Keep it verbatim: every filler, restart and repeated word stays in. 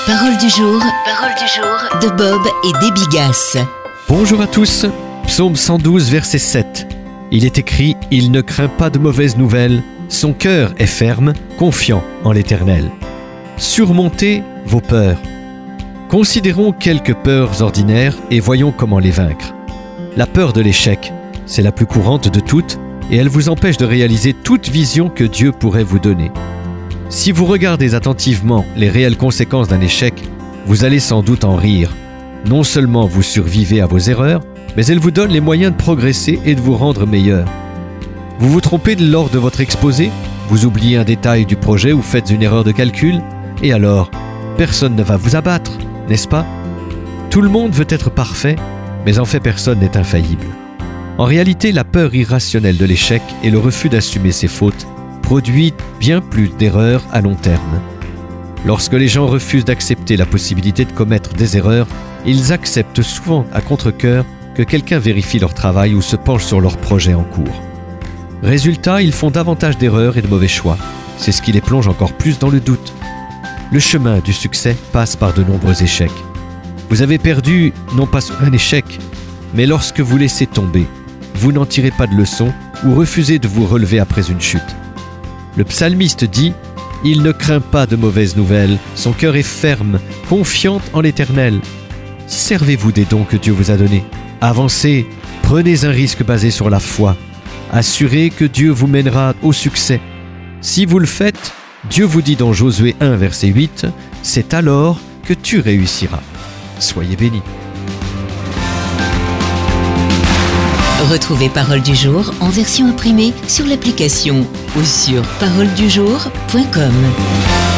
Parole du jour, parole du jour de Bob et Déby Gasse. Bonjour à tous, psaume cent douze, verset sept. Il est écrit « Il ne craint pas de mauvaises nouvelles, son cœur est ferme, confiant en l'Éternel. » Surmontez vos peurs. Considérons quelques peurs ordinaires et voyons comment les vaincre. La peur de l'échec, c'est la plus courante de toutes et elle vous empêche de réaliser toute vision que Dieu pourrait vous donner. Si vous regardez attentivement les réelles conséquences d'un échec, vous allez sans doute en rire. Non seulement vous survivez à vos erreurs, mais elles vous donnent les moyens de progresser et de vous rendre meilleur. Vous vous trompez lors de votre exposé, vous oubliez un détail du projet ou faites une erreur de calcul, et alors, personne ne va vous abattre, n'est-ce pas? Tout le monde veut être parfait, mais en fait personne n'est infaillible. En réalité, la peur irrationnelle de l'échec et le refus d'assumer ses fautes produit bien plus d'erreurs à long terme. Lorsque les gens refusent d'accepter la possibilité de commettre des erreurs, ils acceptent souvent à contre-cœur que quelqu'un vérifie leur travail ou se penche sur leur projet en cours. Résultat, ils font davantage d'erreurs et de mauvais choix. C'est ce qui les plonge encore plus dans le doute. Le chemin du succès passe par de nombreux échecs. Vous avez perdu, non pas sur un échec, mais lorsque vous laissez tomber, vous n'en tirez pas de leçon ou refusez de vous relever après une chute. Le psalmiste dit « Il ne craint pas de mauvaises nouvelles, son cœur est ferme, confiant en l'Éternel. » Servez-vous des dons que Dieu vous a donnés. Avancez, prenez un risque basé sur la foi. Assurez que Dieu vous mènera au succès. Si vous le faites, Dieu vous dit dans Josué un, verset huit, « C'est alors que tu réussiras. » Soyez bénis. Retrouvez Parole du jour en version imprimée sur l'application ou sur parole du jour point com.